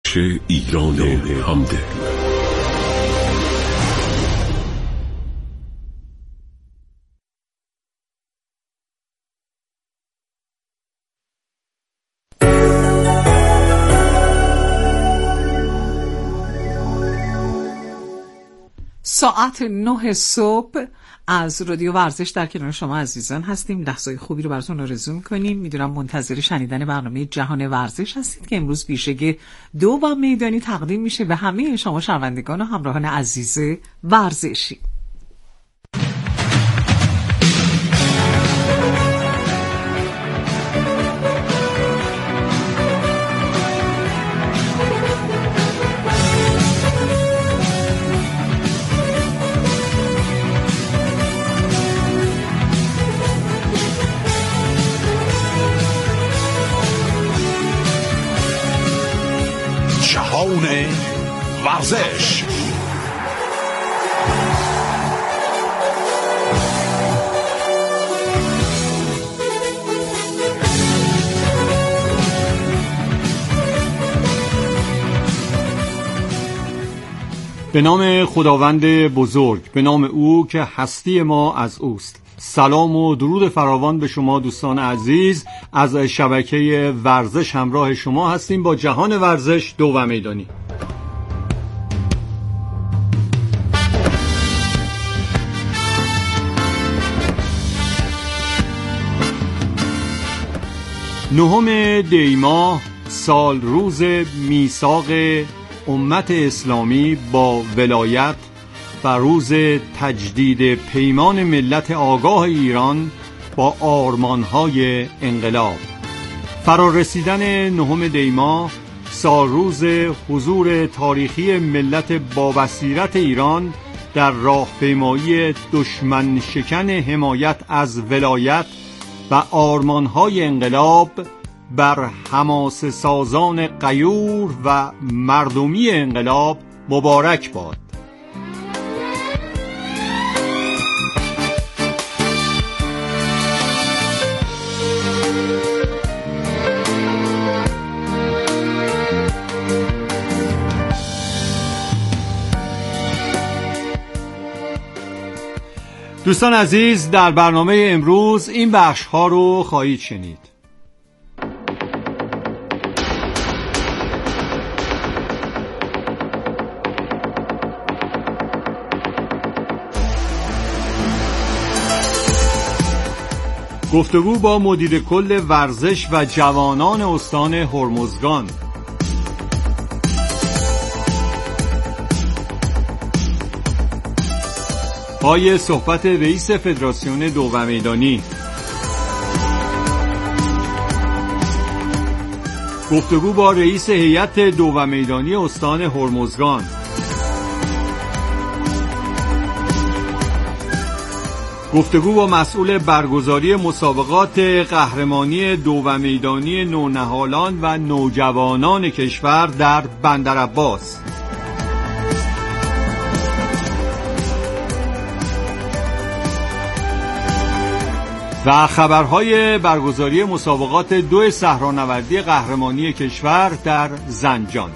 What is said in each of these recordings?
ایران همدل. ساعت 9 صبح از رادیو ورزش در کنار شما عزیزان هستیم. لحظه‌های خوبی رو براتون آرزو می‌کنیم. میدونم منتظر شنیدن برنامه جهان ورزش هستید که امروز ویژگی 2 میدانی تقدیم میشه به همه شما شنوندگان و همراهان عزیز ورزشی. جهان ورزش. به نام خداوند بزرگ، به نام او که هستی ما از اوست. سلام و درود فراوان به شما دوستان عزیز. از شبکه ورزش همراه شما هستیم با جهان ورزش 2 میدانی. نهم دی ماه، سال روز میثاق امت اسلامی با ولایت و روز تجدید پیمان ملت آگاه ایران با آرمان‌های انقلاب. فرارسیدن 9 دی ماه، سالروز حضور تاریخی ملت بابصیرت ایران در راهپیمایی دشمن شکن حمایت از ولایت و آرمان‌های انقلاب بر حماسه سازان غیور و مردمی انقلاب مبارک باد. دوستان عزیز، در برنامه امروز این بخش ها رو خواهید شنید. گفتگو با مدیر کل ورزش و جوانان استان هرمزگان. پای صحبت رئیس فدراسیون 2 میدانی. گفتگو با رئیس هیئت 2 میدانی استان هرمزگان. گفتگو با مسئول برگزاری مسابقات قهرمانی 2 میدانی نونهالان و نوجوانان کشور در بندرعباس. و خبرهای برگزاری مسابقات 2 صحرانوردی قهرمانی کشور در زنجان.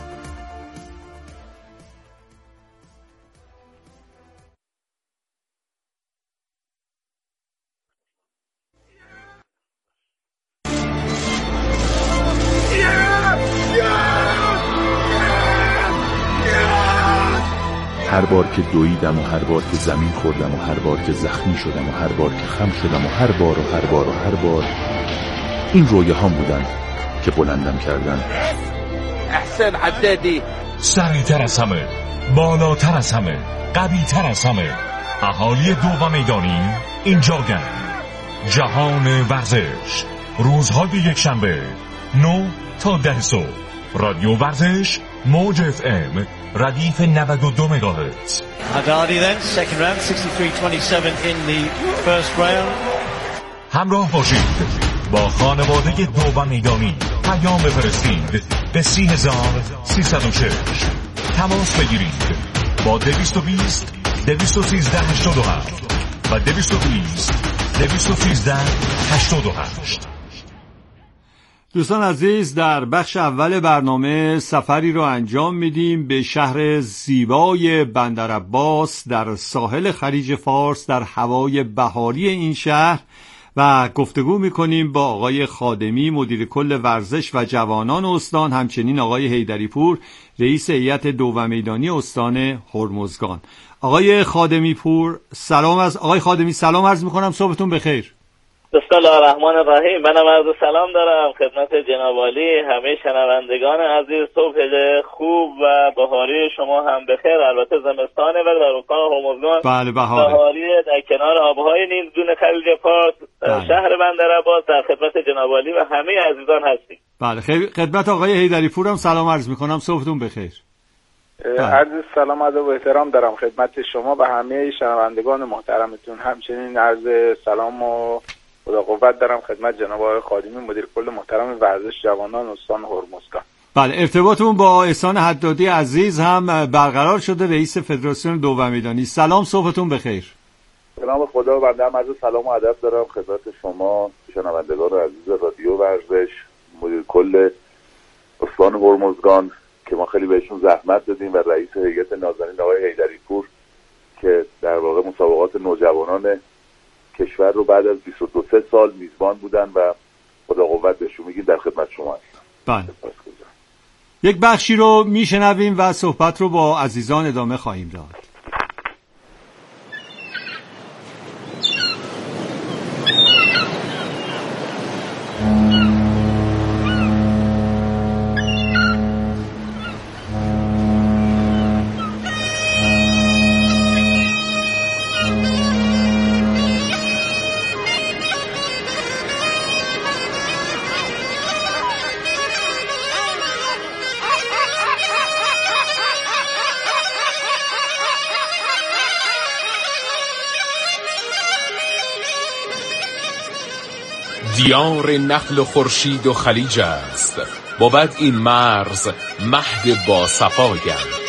هر بار که دویدم و هر بار که زمین خوردم و هر بار که زخمی شدم و هر بار که خم شدم و هر بار این رویاهام بودن که بلندم کردن. احسن عدادی، سریعتر از همه، بالاتر از همه، قوی‌تر از همه، اهالی 2 میدانی اینجا گرد. جهان ورزش، روزهای یکشنبه 9 تا 10 صبح. رادیو ورزش موج FM ردیف 92 مگاهرتز. Haddadi then second round 63-27 in the first round. همراه باشید با خانواده 2 میدانی. پیام بفرستید به 30306. تماس بگیرید با 220 213 87 و 220 213 88. دوستان عزیز، در بخش اول برنامه سفری رو انجام میدیم به شهر زیبای بندرعباس در ساحل خلیج فارس در هوای بهاری این شهر و گفتگو میکنیم با آقای خادمی مدیر کل ورزش و جوانان استان، همچنین آقای حیدری پور رئیس هیئت دومیدانی استان هرمزگان. آقای خادمی پور آقای خادمی سلام عرض میکنم، صبحتون بخیر. بسم الله الرحمن الرحیم. منم عرض سلام دارم خدمت جناب عالی، همه شنوندگان عزیز. صبح خوب و بهاری شما هم بخیر. البته زمستانه و در استان هرمزگان بله بهاره، بهاری در کنار آبهای نیلگون خلیج فارس شهر بندرعباس در خدمت جناب عالی و همه عزیزان هستیم. بله خدمت آقای حیدری پور هم سلام عرض میکنم، صبحتون بخیر. عرض سلام و احترام دارم خدمت شما و همه شنوندگان محترمتون. همچنین عرض سلام و خدا قوت دارم خدمت جناب آقای خادمی مدیر کل محترم ورزش جوانان استان هرمزگان. بله، ارتباطمون با احسان حدادی عزیز هم برقرار شده، رئیس فدراسیون دومیدانی. سلام، صبحتون بخیر. به نام خدا بنده هم عرض سلام و ادب دارم خدمت شما شنوندگان عزیز رادیو ورزش، مدیر کل استان هرمزگان که ما خیلی بهشون زحمت دادیم و رئیس هیئت نازنین آقای حیدری پور که در واقع مسابقات نوجوانان کشور رو بعد از 22 سال میزبان بودن و خدا قوت بهشون میگیم در خدمت شما هستم. بله. یک بخشی رو میشنویم و صحبت رو با عزیزان ادامه خواهیم داد. دیار نخل و خورشید و خلیج است، بود این مرز مهد با صفایم.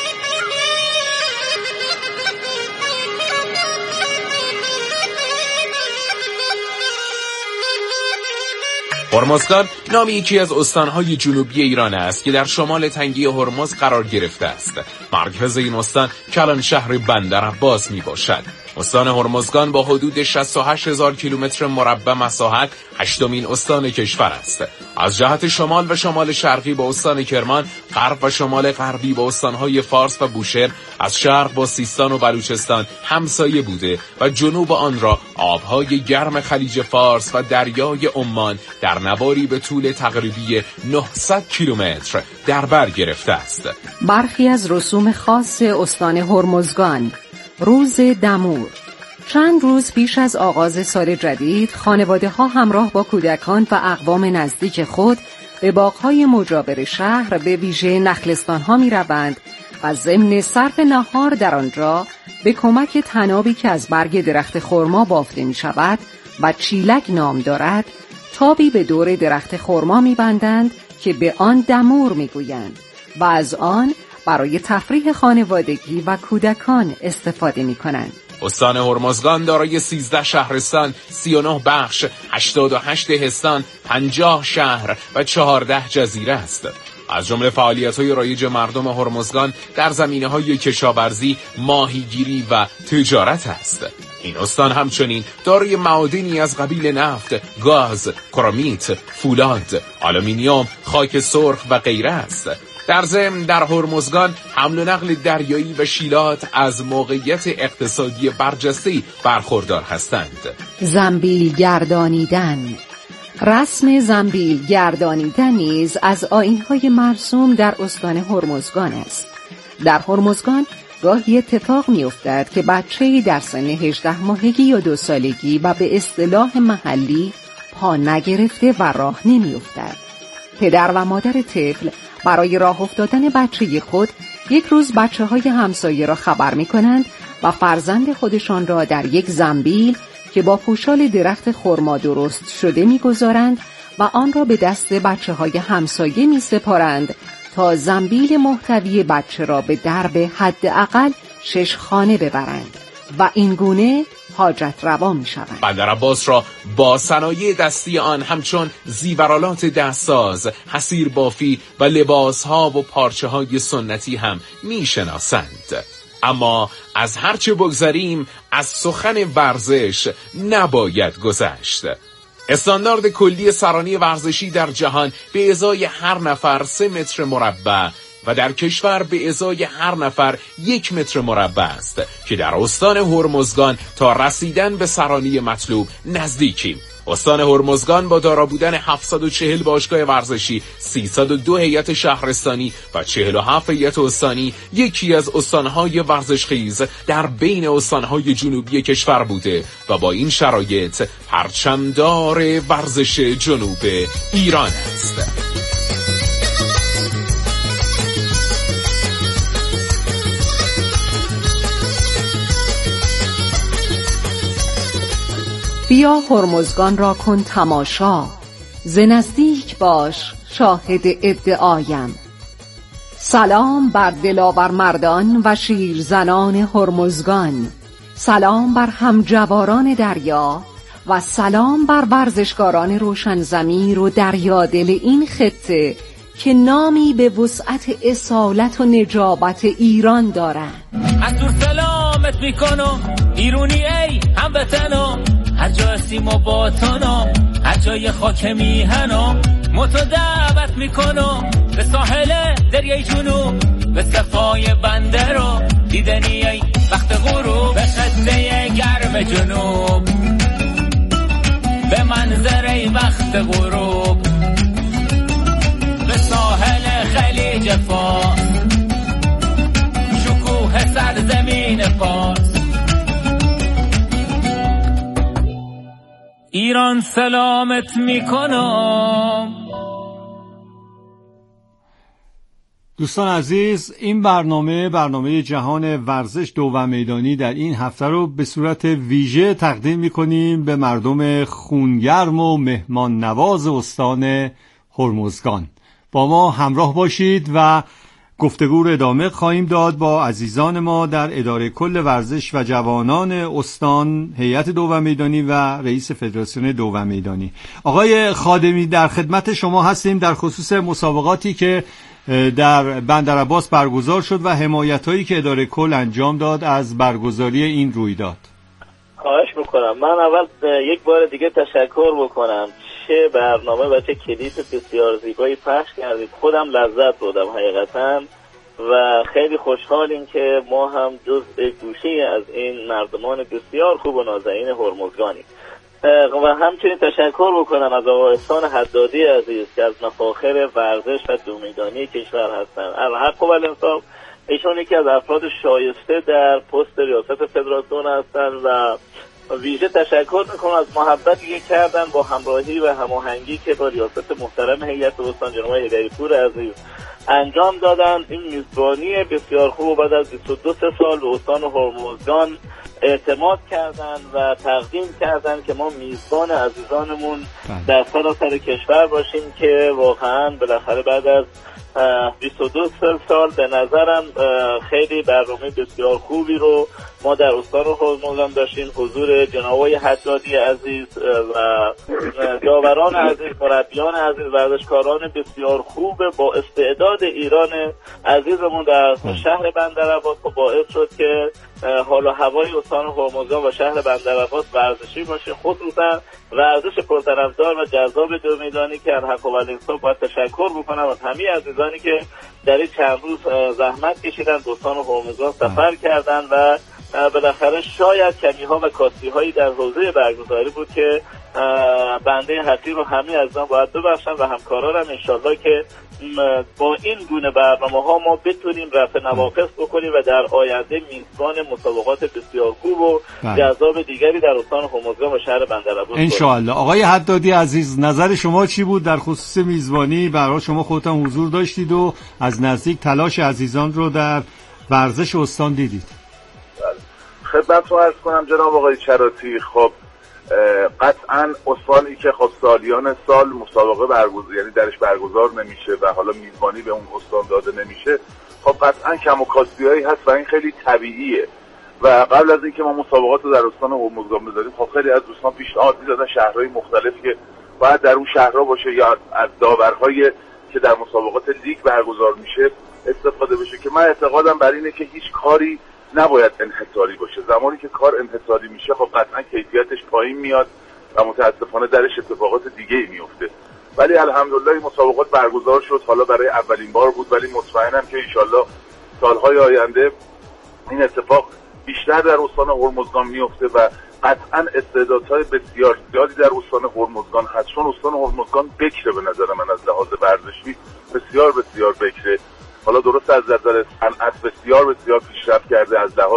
هرمزگان نام یکی از استانهای جنوبی ایران است که در شمال تنگی هرمز قرار گرفته است. مرکز این استان کلان شهر بندرعباس می باشد. استان هرمزگان با حدود 68,000 کیلومتر مربع مساحت هشتمین استان کشور است. از جهت شمال و شمال شرقی با استان کرمان، غرب و شمال غربی با استانهای فارس و بوشهر، از شرق با سیستان و بلوچستان همسایه بوده و جنوب آن را آبهای گرم خلیج فارس و دریای عمان در نواری به طول تقریبی 900 کیلومتر در بر گرفته است. برخی از رسوم خاص استان هرمزگان. روز دمور. چند روز پیش از آغاز سال جدید، خانواده‌ها همراه با کودکان و اقوام نزدیک خود به باغ‌های مجاور شهر به ویژه نخلستان‌ها می‌روند و ضمن صرف نهار در آنجا به کمک طنابی که از برگ درخت خرما بافته می‌شود و چیلک نام دارد، تابی به دور درخت خرما می‌بندند که به آن دمور می‌گویند و از آن برای تفریح خانوادگی و کودکان استفاده می‌کنند. استان هرمزگان دارای 13 شهرستان، 39 بخش، 88 استان، 50 شهر و 14 جزیره است. از جمله فعالیت‌های رایج مردم هرمزگان در زمینه‌های کشاورزی، ماهیگیری و تجارت است. این استان همچنین دارای معادنی از قبیل نفت، گاز، کرومیت، فولاد، آلومینیوم، خاک سرخ و غیره است. در ضمن در هرمزگان حمل و نقل دریایی و شیلات از موقعیت اقتصادی برجسته‌ای برخوردار هستند. زنبیل گردانیدن. رسم زنبیل گردانیدن نیز از آیین‌های مرسوم در استان هرمزگان است. در هرمزگان گاهی اتفاق می‌افتد که بچه‌ای در سن 18 ماهگی یا 2 سالگی و به اصطلاح محلی پا نگرفته و راه نمی‌افتد. پدر و مادر طفل برای راه افتادن بچه خود یک روز بچه‌های همسایه را خبر می‌کنند و فرزند خودشان را در یک زنبیل که با پوشال درخت خرما درست شده می‌گذارند و آن را به دست بچه‌های همسایه می‌سپارند تا زنبیل محتوی بچه را به درب حداقل 6 خانه ببرند و این گونه حاجت روا می شوند. بندر عباس را با صنایع دستی آن همچون زیورآلات دستساز، حصیر بافی و لباسها و پارچه های سنتی هم می شناسند. اما از هرچه بگذریم از سخن ورزش نباید گذشت. استاندارد کلی سرانی ورزشی در جهان به ازای هر نفر 3 متر مربع و در کشور به ازای هر نفر 1 متر مربع است که در استان هرمزگان تا رسیدن به سرانی مطلوب نزدیکیم. استان هرمزگان با دارا بودن 740 باشگاه ورزشی، 302 هیئت شهرستانی و 47 هیئت استانی یکی از استانهای ورزشخیز در بین استانهای جنوبی کشور بوده و با این شرایط پرچمدار ورزش جنوب ایران است. بیا هرمزگان را کن تماشا، ز نزدیک باش شاهد ادعایم. سلام بر دلاور مردان و شیرزنان هرمزگان، سلام بر همجواران دریا و سلام بر ورزشکاران روشن ضمیر و دریادل این خطه که نامی به وسعت اصالت و نجابت ایران دارند. از دور سلامت میکنم ایرونی ای هموطنم، هر جا هستیم و با تنم، هر جای خاک میهنم، متو دعوت میکنم به ساحل دریای جنوب، به صفای بندر و دیدنی ای وقت غروب، به خطه گرم جنوب، به منظره وقت غروب، به ساحل خلیج فارس، شکوه سرزمین فارس. ایران سلامت میکنم. دوستان عزیز، این برنامه جهان ورزش دو و میدانی در این هفته رو به صورت ویژه تقدیم میکنیم به مردم خونگرم و مهمان نواز استان هرمزگان. با ما همراه باشید و گفتگو رو ادامه خواهیم داد با عزیزان ما در اداره کل ورزش و جوانان استان، هیئت دو و میدانی و رئیس فدراسیون دو و میدانی. آقای خادمی، در خدمت شما هستیم در خصوص مسابقاتی که در بندر عباس برگزار شد و حمایتایی که اداره کل انجام داد از برگزاری این رویداد. خواهش میکنم. من اول یک بار دیگه تشکر بکنم. چه برنامه و چه کلیپ بسیار زیبایی پخش کردید. خودم لذت بردم حقیقتا و خیلی خوشحالیم که ما هم جزء گوشه از این مردمان بسیار خوب و نازنین هرمزگانیم. و همچنین تشکر بکنم از آقای احسان حدادی عزیز که از مفاخر ورزش و دومیدانی کشور هستند. الحق و الانصاف ایشون یکی از افراد شایسته در پست ریاست فدراسیون هستند و ویژه تشکر میکنم از محبتی که کردن با همراهی و هماهنگی که با ریاست محترم هیئت استان جناب هیدری‌پور عزیز انجام دادن. این میزبانی بسیار خوب بعد از 22 سال به استان هرمزگان اعتماد کردن و تقدیم کردن که ما میزبان عزیزانمون در سراسر کشور باشیم که واقعا بالاخره بعد از 22 سال به نظرم خیلی برنامه بسیار خوبی رو ما در استان هرمزگان داشتیم. حضور جناب حدادی عزیز و داوران عزیز، مربیان عزیز، ورزشکاران بسیار خوب با استعداد ایران عزیزمون در شهر بندر عباس باعث شد که حال و هوای استان هرمزگان و شهر بندر عباس ورزشی باشه، خصوصا ورزش پرطرفدار و جذاب دو میدانی که الحق و الانصاف باید تشکر بکنم از همه عزیزانی که در این چند روز زحمت کشیدن، به استان هرمزگان سفر کردن و بالاخره شاید کمی ها و کاستی هایی در حوزه برگزاری بود که بنده حقیر رو همه عزیزان باید ببخشن و همکارانم انشالله که با این گونه برنامه ها ما بتونیم رفع نواقص بکنیم و در آینده میزبان مسابقات بسیار خوب و جذاب دیگری در استان هرمزگان و شهر بندر عباس انشالله. آقای حدادی عزیز، نظر شما چی بود در خصوص میزبانی؟ برای شما خودتان حضور داشتید و از نزدیک تلاش عزیزان رو در ورزش استان دیدید. خدمتتون عرض کنم جناب آقای چراتی، خب قطعا استانی که خب سالیان سال مسابقه برگزار یعنی درش برگزار نمیشه و حالا میزبانی به اون استان داده نمیشه، خب قطعا کم و کاستی‌هایی هست و این خیلی طبیعیه. و قبل از اینکه ما مسابقات رو در استان هرمزگان بذاریم خب خیلی از دوستان پیشنهاد می‌دادن شهرهای مختلفی که باید در اون شهرها باشه یا از داورهای که در مسابقات لیگ برگزار میشه استفاده بشه، که من اعتقادم بر اینه که هیچ کاری نباید انحصاری باشه. زمانی که کار انحصاری میشه خب قطعا کیفیتش پایین میاد و متاسفانه درش اتفاقات دیگه‌ای میفته. ولی الحمدلله این مسابقات برگزار شد، حالا برای اولین بار بود، ولی مطمئنم که انشالله سالهای آینده این اتفاق بیشتر در استان هرمزگان میفته و قطعا استعدادهای بسیار زیادی در استان هرمزگان هست، چون استان هرمزگان بکره به نظر من از لحاظ ورزشی بسیار بسیار بکره. حالا درست از نظر صنعت بسیار بسیار پیشرفت کرده، از لحاظ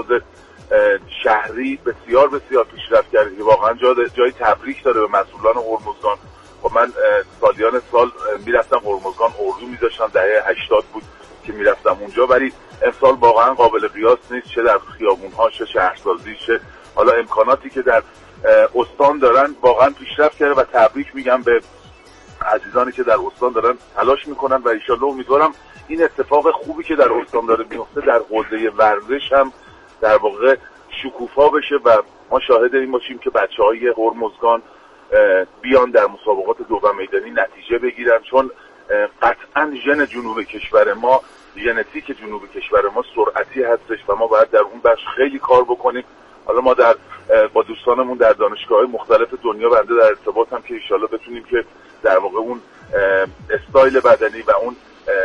شهری بسیار بسیار پیشرفت کرده که واقعا جای تبریک داره به مسئولان هرمزگان. خب من سالیان سال میرفتم هرمزگان، اردو میذاشتم، دهه 80 بود که میرفتم اونجا، ولی امسال واقعا قابل قیاس نیست، چه در خیابون‌ها چه شهرسازی چه حالا امکاناتی که در استان دارن واقعا پیشرفت کرده و تبریک میگم به عزیزانی که در استان دارن تلاش میکنن و ان شاءالله امیدوارم این اتفاق خوبی که در استان داره میفته در حوزه ورزش هم در واقع شکوفا بشه و ما شاهد این باشیم که بچه‌های هرمزگان بیان در مسابقات دو میدانی نتیجه بگیرن، چون قطعا ژن جنوب کشور ما، ژنتیک جنوب کشور ما سرعتی هستش و ما باید در اون بخش خیلی کار بکنیم. حالا ما با دوستانمون در دانشگاه‌های مختلف دنیا بنده در ارتباطم که ان شاءالله بتونیم که در واقع اون استایل بدنی و اون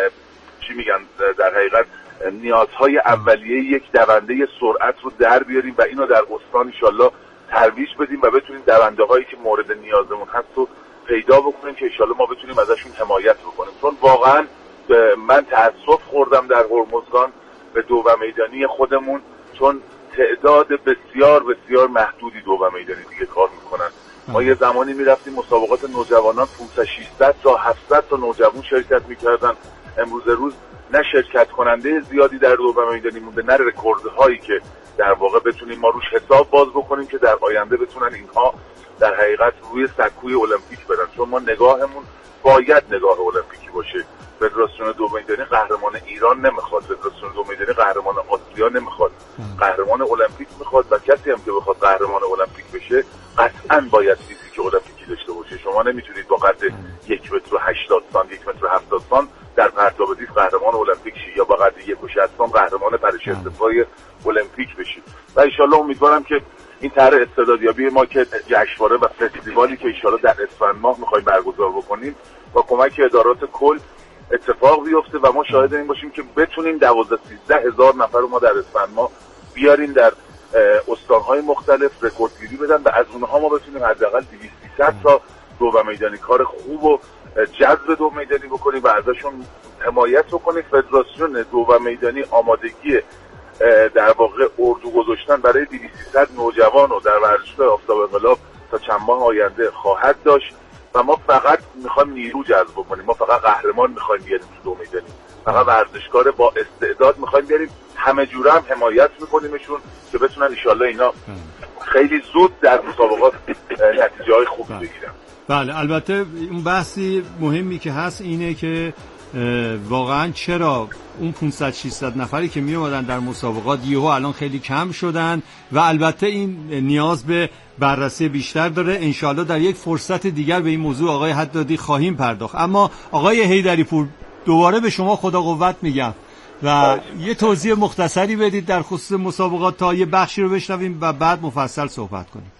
چی میگن در حقیقت نیازهای اولیه یک دونده سرعت رو در بیاریم و اینو در استان ان شاءالله ترویج بدیم و بتونیم دونده‌هایی که مورد نیازمون هست رو پیدا بکنیم که ان شاءالله ما بتونیم ازشون حمایت بکنیم. چون واقعا من تأسف خوردم در هرمزگان به دو میدانی خودمون، چون تعداد بسیار بسیار محدودی دو میدانی دیگه کار میکنن. ما یه زمانی میرفتیم مسابقات نوجوانان 500 600 تا 700 تا نوجوان شرکت میکردن. امروز روز نه شرکت کننده زیادی در دو میدانی مونده، نه رکوردهایی که در واقع بتونیم ما روش حساب باز بکنیم که در آینده بتونن اینها در حقیقت روی سکوی المپیک برن. چون ما نگاهمون باید نگاه المپیکی باشه. فدراسیون دو میدانی قهرمان ایران نمیخواد، فدراسیون دو میدانی قهرمان آسیا نمیخواد، قهرمان المپیک میخواد و کسی هم که بخواد قهرمان المپیک بشه قطعا باید فیزیک المپیکی داشته باشه. شما نمیتونید با قد 1 متر و 80 سانتی 1 متر و 70 سانتی در پرتاب دیس قهرمان المپیک شی یا با قد 1.60 قهرمان پرش ارتفاعی المپیک بشید. و ان شاءالله امیدوارم که این طرح استعدادیابی ما که جشنواره و فستیوالی که ان شاءالله در اسفند ماه می‌خوایم برگزار بکنیم با کمک ادارات کل اتفاق بیفته و ما شاهد این باشیم که بتونیم 12-13 هزار نفر رو ما در اسفند ماه بیاریم در استان‌های مختلف رکوردگیری بدن و از اونها ما بتونیم حداقل 200-300 تا دو میدانی کار خوب و جذب دو میدانی بکنیم و ازشون حمایت بکنیم. فدراسیون دو میدانی آمادگی در واقع اردو گذاشتن برای 200-300 نوجوان رو در ورزشگاه آفتاب انقلاب تا چند ماه آینده خواهد داشت و ما فقط میخوایم نیرو جذب کنیم، ما فقط قهرمان میخوایم بیاریم تو دو میدانی، فقط ورزشکار با استعداد میخوایم بیاریم، همه جوره هم حمایت میکنیمشون که بتونن ان شاءالله اینا خیلی زود در مسابقات نتیجه های خوب بگیرن. بله البته اون بحثی مهمی که هست اینه که واقعا چرا اون 500-600 نفری که می اومدن در مسابقات یهو الان خیلی کم شدن و البته این نیاز به بررسی بیشتر داره. انشالله در یک فرصت دیگر به این موضوع آقای حدادی خواهیم پرداخت. اما آقای حیدری پور دوباره به شما خدا قوت میگم و یه توضیح مختصری بدید در خصوص مسابقات تا یه بخشی رو بشنویم و بعد مفصل صحبت کنیم.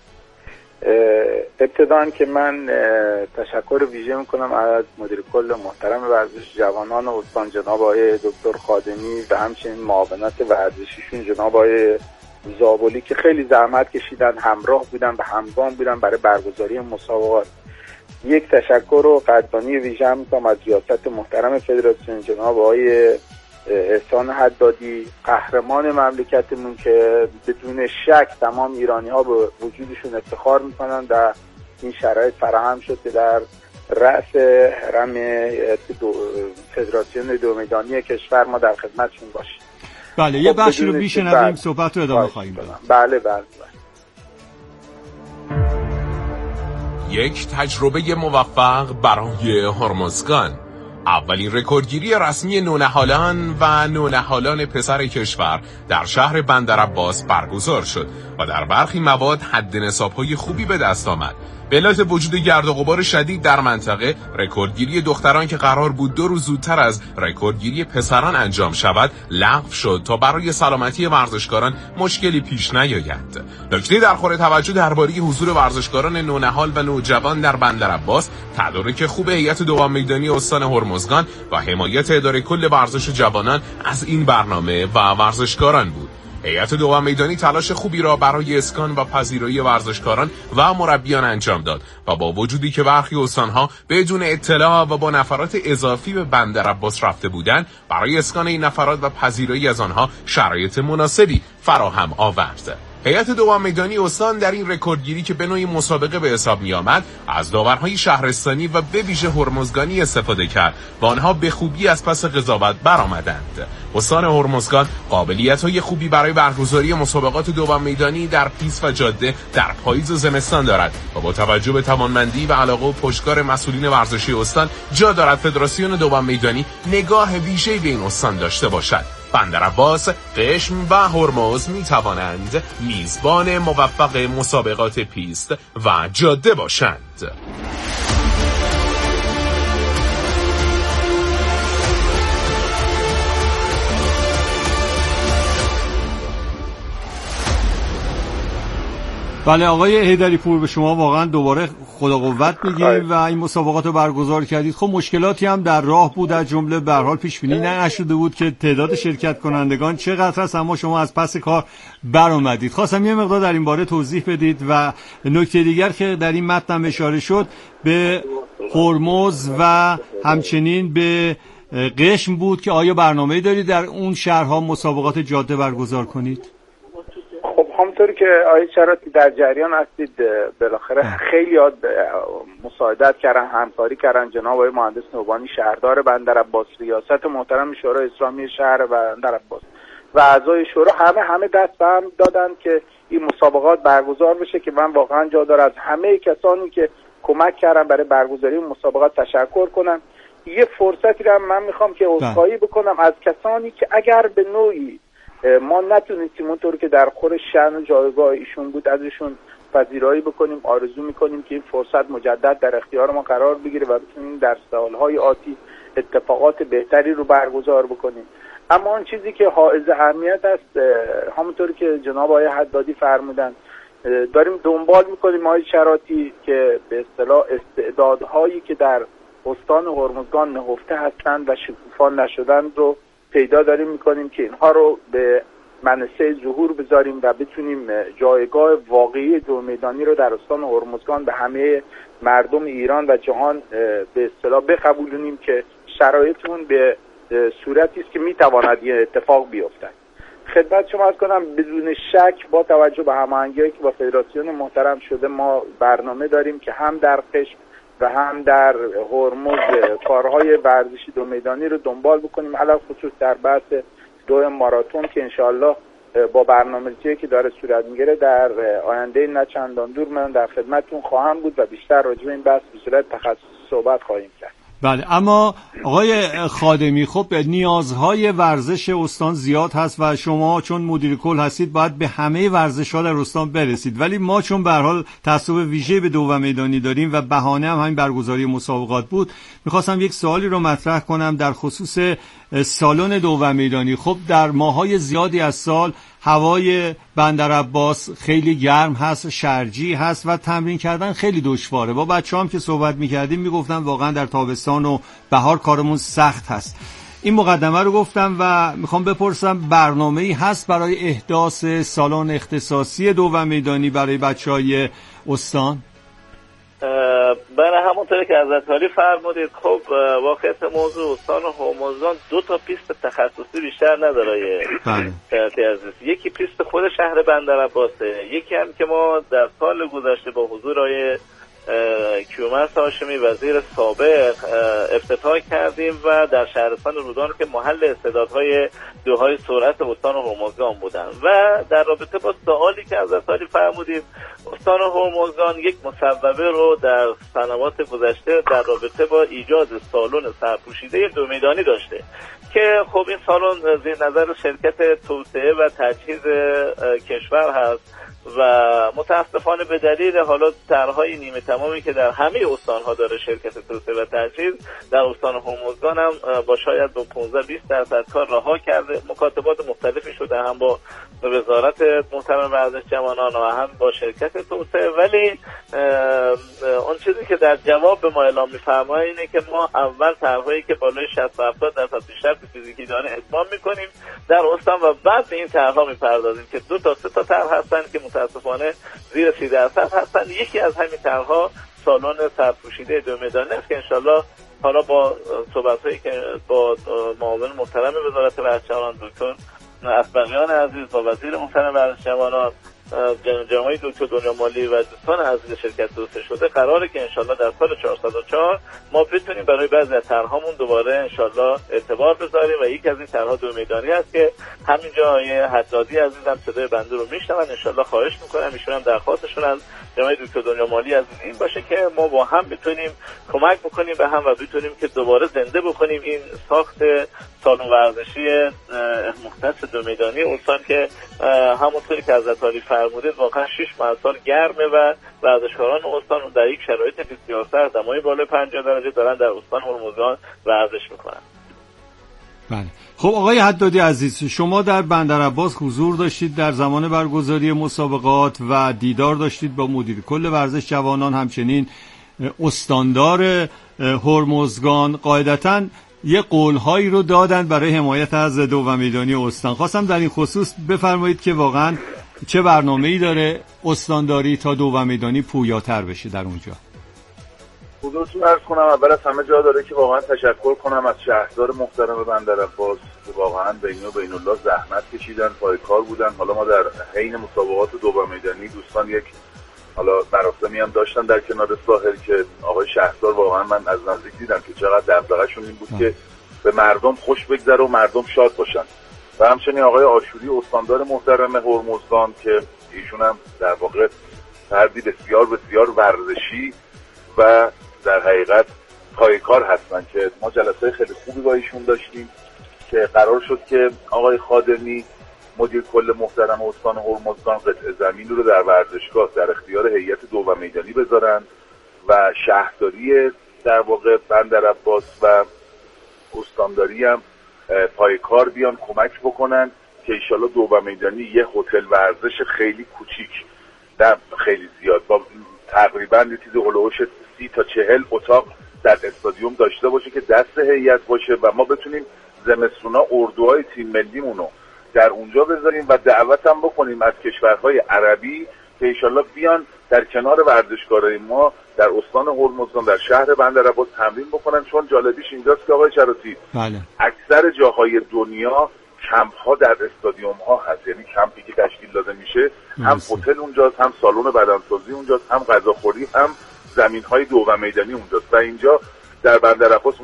ابتداً که من تشکر ویژه میکنم از مدیر کل محترم ورزش جوانان استان جناب آقای دکتر خادمی و همچنین معاونت ورزشیشون جناب آقای زابلی که خیلی زحمت کشیدن، همراه بودن و همگام بودن برای برگزاری مسابقات. یک تشکر و قدردانی ویژه میکنم از ریاست محترم فدراسیون جناب آقای احسان حدادی قهرمان مملکتمون که بدون شک تمام ایرانی‌ها به وجودشون افتخار میکنن و این شرایط فراهم شد که در رأس هرم فدراسیون دو میدانی کشور ما در خدمتشون باشیم. بله یه بخشی رو میشنویم صحبت رو ادامه خواهیم داد. بله بله. یک تجربه موفق برای هرمزگان. اولین رکوردگیری رسمی نونهالان و نونهالان پسر کشور در شهر بندرعباس برگزار شد و در برخی مواد حد نصاب‌های خوبی به دست آمد. به علت وجود گرد و غبار شدید در منطقه، رکوردگیری دختران که قرار بود 2 روز زودتر از رکوردگیری پسران انجام شود، لغو شد تا برای سلامتی ورزشکاران مشکلی پیش نیاید. نکته در خور توجه درباره حضور ورزشکاران نونهال و نوجوان در بندرعباس، تدارک خوب هیئت دوام میدانی استان هرمزگان و حمایت اداره کل ورزش جوانان از این برنامه و ورزشکاران بود. هیئت دوام میدانی تلاش خوبی را برای اسکان و پذیرایی ورزشکاران و مربیان انجام داد و با وجودی که برخی استانها بدون اطلاع و با نفرات اضافی به بندرعباس رفته بودند، برای اسکان این نفرات و پذیرایی از آنها شرایط مناسبی فراهم آورد. هیئت دوام میدانی استان در این رکوردگیری که به نوعی مسابقه به حساب می آمد، از داورهای شهرستانی و به ویژه هرمزگانی استفاده کرد و آنها به خوبی از پس قضاوت برآمدند. استان هرمزگان قابلیت‌های خوبی برای برگزاری مسابقات دوام میدانی در پیست و جاده در پاییز و زمستان دارد و با توجه به توانمندی و علاقه و پشتکار مسئولین ورزشی استان، جا دارد فدراسیون دوام میدانی نگاه ویژه‌ای به این استان داشته باشد. بندرعباس، قشم و هرمز می توانند میزبان موفق مسابقات پیست و جاده باشند. بله آقای حیدری پور، به شما واقعا دوباره خدا قوت میگیم و این مسابقات رو برگزار کردید. خب مشکلاتی هم در راه بود، از جمله به هر حال پیش بینی نشده بود که تعداد شرکت کنندگان چقدر است، اما شما از پس کار برآمدید. خواستم یه مقدار در این باره توضیح بدید. و نکته دیگر که در این متن اشاره شد به هرمز و همچنین به قشم بود که آیا برنامه‌ای دارید در اون شهرها مسابقات جاده برگزار کنید؟ همونطوری که آقای شراطی در جریان هستید، بالاخره خیلی مساعدت کردن، همکاری کردن. جناب آقای مهندس نوبانی شهردار بندرعباس، ریاست محترم شورای اسلامی شهر بندرعباس و اعضای شورا همه دست به هم دادن که این مسابقات برگزار بشه، که من واقعا جا داره از همه کسانی که کمک کردن برای برگزاری مسابقات تشکر کنم. یه فرصتی رو من میخوام که عذرخواهی بکنم از کسانی که اگر به نوعی ما نتونستیم اونطور که در خور شأن و جایگاه ایشون بود ازشون پذیرایی بکنیم. آرزو میکنیم که این فرصت مجدد در اختیار ما قرار بگیره و بتونیم در سالهای آتی اتفاقات بهتری رو برگزار بکنیم. اما اون چیزی که حائز اهمیت است، همونطوری که جناب آقای حدادی فرمودن، داریم دنبال میکنیم آقای شراطی که به اصطلاح استعدادهایی که در استان هرمزگان نهفته هستند و شکوفا نشدند رو پیدا داریم میکنیم که اینها رو به منصه ظهور بذاریم و بتونیم جایگاه واقعی دوام میدانی رو در استان هرمزگان به همه مردم ایران و جهان به اصطلاح بقبولونیم که شرایطمون به صورتی است که میتواند یه اتفاق بیفتد. خدمت شما عرض کنم بدون شک با توجه به هماهنگی‌هایی که با فدراسیون محترم شده، ما برنامه داریم که هم در قشم و هم در هرمز کارهای ورزشی دو میدانی رو دنبال بکنیم، علاوه خصوص در بحث دو ماراتون که انشاءالله با برنامه‌ریزی که داره صورت میگیره در آینده نه چندان دور من در خدمتتون خواهم بود و بیشتر راجع به این بحث به صورت تخصصی صحبت خواهیم کرد. بله، اما آقای خادمی، خب نیازهای ورزش استان زیاد هست و شما چون مدیر کل هستید باید به همه ورزش‌ها در استان برسید، ولی ما چون به هر حال تعصب ویژه به دوام میدانی داریم و بهانه هم همین برگزاری مسابقات بود، می‌خواستم یک سوالی رو مطرح کنم در خصوص سالن دوام میدانی. خب در ماه‌های زیادی از سال هوای بندرعباس خیلی گرم هست، شرجی هست و تمرین کردن خیلی دشواره. با بچه‌هام که صحبت می‌کردیم میگفتن واقعا در تابستان و بهار کارمون سخت هست. این مقدمه رو گفتم و میخوام بپرسم برنامه‌ای هست برای احداث سالن اختصاصی دوام میدانی برای بچه‌های استان؟ بله، همونطوری که حضرت عالی فرمودید. خب واقعیت موضوع استان هرمزگان 2 پیست تخصصی بیشتر نداره. یکی پیست خود شهر بندرعباسه، یکی هم که ما در سال گذشته با حضور آقای کیومرث هاشمی وزیر سابق افتتاح کردیم و در شهرستان رودان که محل استعدادهای دوهای سرعت استان هرمزگان بودن. و در رابطه با سوالی که از اصالی فرمودید، استان هرمزگان یک مصوبه رو در سنوات گذشته در رابطه با ایجاد سالن سرپوشیده دو میدانی داشته که خب این سالن زیر نظر شرکت توسعه و تجهیز کشور هست و متاسفانه به دلیل حالا طرح‌های نیمه تمامی که در همه استان‌ها داره شرکت توسعه و تجهیز، در استان هرمزگان هم با شاید با 15-20% کار رها کرده. مکاتبات مختلفی شده، هم با وزارت محترم ورزش جوانان و هم با شرکت توسعه، ولی اون چیزی که در جواب به ما اعلام می‌فرمایند اینه که ما اول طرح‌هایی که بالای 60-70% پیشرفت فیزیکی داره اتمام می‌کنیم در استان و بعد به این طرح‌ها می‌پردازیم که 2 تا 3 تا طرح هستن که متاسفانه زیر 30% هستن. یکی از همین طرح‌ها سالن سرپوشیده دو میدانی است که انشالله حالا با صحبت‌هایی که با معاون محترم وزارت ورزش جوانان دکتر اسبقیان عزیز با وزیر محترم ورزش جوانان جناب دکتر دنیا مالی و دوستان عزیز شرکت توسعه شده قراره که انشالله در سال 404 ما بتونیم برای بعضی از طرح‌هامون دوباره انشالله اعتبار بذاریم و یک از این طرح‌ها دو میدانی است که همینجا آقای حدادی عزیزم صدای بنده رو میشنون. انشالله خواهش میکنم ایشون هم درخواستشون از جناب دکتر دنیا مالی عزیز این باشه که ما با هم بتونیم کمک بکنیم به هم و بتونیم که دوباره زنده بکنیم این ساخت سالن ورزشی مختص دو میدانی استان که همونطوری که حضرت عالی فرمودید واقعا 6 ماه سال گرمه و ورزشکاران استان در یک شرایط بسیار سرد دمای بالای 50 درجه دارن در استان هرمزگان ورزش میکنن. بله. خب آقای حدادی عزیز، شما در بندرعباس حضور داشتید در زمان برگزاری مسابقات و دیدار داشتید با مدیر کل ورزش جوانان، همچنین استاندار هرمزگان. قاعدتاً یه قولهایی رو دادن برای حمایت از دو میدانی استان. خواستم در این خصوص بفرمایید که واقعاً چه برنامه‌ای داره استانداری تا دو میدانی پویاتر بشه در اونجا؟ حضورتون عرض کنم اول از همه جا داره که واقعا تشکر کنم از شهردار محترم بندرعباس که واقعا بینی و بین الله زحمت کشیدن، پای کار بودن. حالا ما در حین مسابقات دو میدانی دوستان یک حالا مراسمی هم داشتن در کنار ساحل که آقای شهردار واقعا من از نزدیک دیدم که چقدر دغدغه‌شون این بود که به مردم خوش بگذره و مردم شاد باشن. و همچنین آقای آشوری استاندار محترم هرمزگان که ایشون هم در واقع فردی بسیار بسیار ورزشی و در حقیقت پای کار هستن که ما جلسه خیلی خوبی با ایشون داشتیم که قرار شد که آقای خادمی مدیر کل محترم استان هرمزگان قطعه زمین رو در ورزشگاه در اختیار هیئت دو میدانی بذارن و شهرداری در واقع بندرعباس و استانداری هم پای کار بیان کمک بکنن که انشالله دو میدانی یه هتل ورزش خیلی کوچیک نه خیلی زیاد با تقریبا یه چیز هولوش 30 تا 40 اتاق در استادیوم داشته باشه که دست هیئت باشه و ما بتونیم زمستونا اردوهای تیم ملیمونو در اونجا بذاریم و دعوت هم بکنیم از کشورهای عربی که انشالله بیان در کنار ورزشکارای ما در استان هرمزگان در شهر بندرعباس تمرین بکنن. چون جالبیش اینجاست که آقای شراطی اکثر جاهای دنیا کمپ ها در استادیوم ها هست، یعنی کمپی که تشکیل داده میشه هم هتل اونجاست، هم سالن بدنسازی اونجاست، هم غذاخوری، هم زمین های دو میدانی اونجاست و اینجا در بندرعباس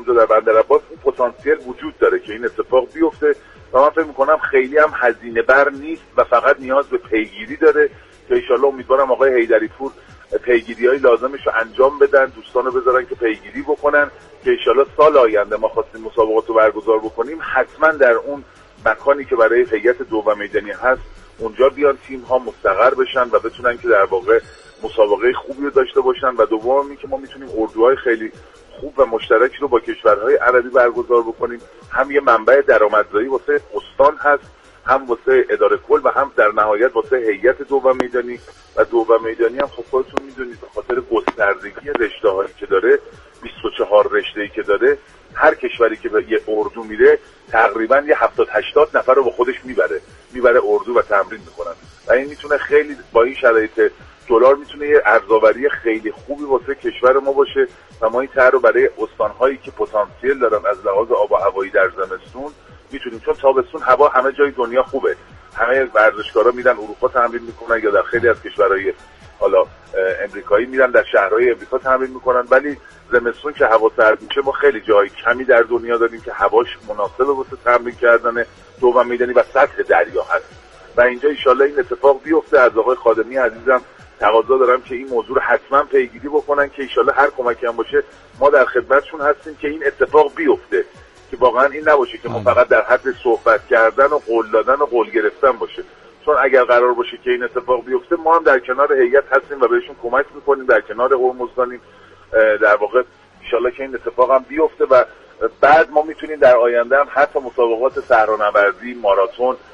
این پتانسیل وجود داره که این اتفاق بیفته و من فکر میکنم خیلی هم هزینه بر نیست و فقط نیاز به پیگیری داره که انشالله امیدوارم آقای حیدری پور پیگیری‌های لازمش رو انجام بدن، دوستان رو بذارن که پیگیری بکنن که انشالله سال آینده ما خواستیم مسابقات رو برگزار بکنیم حتما در اون مکانی که برای هیئت دو میدانی هست اونجا بیان تیم ها مستقر بشن و بتونن که در واقع مسابقه خوبی رو داشته باشن و دومی که ما میتونیم اردوهای خیلی خوب و مشترکی رو با کشورهای عربی برگزار بکنیم. هم یه منبع درآمدزایی واسه استان هست، هم واسه اداره کل و هم در نهایت واسه هیئت دو میدانی و دو میدانی هم خب خودتون میدونید به خاطر گستردگی رشته‌هایی که داره 24 رشته‌ای که داره هر کشوری که به یه اردو میره تقریبا یه 70-80 نفر رو با خودش میبره اردو و تمرین میکنن و این میتونه خیلی با این شرایط دلار میتونه یه ارزآوری خیلی خوبی واسه کشور ما باشه و ما این طرح رو برای استان‌هایی که پتانسیل دارن از لحاظ آب و هوایی در زمستون میتونیم، چون تابستون هوا همه جای دنیا خوبه، همه ورزشکارا میرن اروپا تمرین میکنن یا در خیلی از کشورهای حالا امریکایی میرن در شهرهای امریکا تمرین میکنن، ولی زمستون که هوا سرد میشه ما خیلی جای کمی در دنیا داریم که هواش مناسب واسه تمرین کردن دوم میدانی و سطح دریا هست و اینجا ایشالله این اتفاق بیفته. از آقای خادمی عزیزم تقاضا دارم که این موضوع رو حتما پیگیری بکنن که ایشالله هر کمکی هم باشه ما در خدمتشون هستیم که این اتفاق بیفته، که واقعا این نباشه که ما فقط در حد صحبت کردن و قول دادن و قول گرفتن باشه، چون اگر قرار باشه که این اتفاق بیفته ما هم در کنار هیئت هستیم و بهشون کمک میکنیم، در کنار هرمزگانیم در واقع انشالله که این اتفاق هم بیفته و بعد ما میتونیم در آینده هم حتی مسابقات صحرانوردی، ماراتون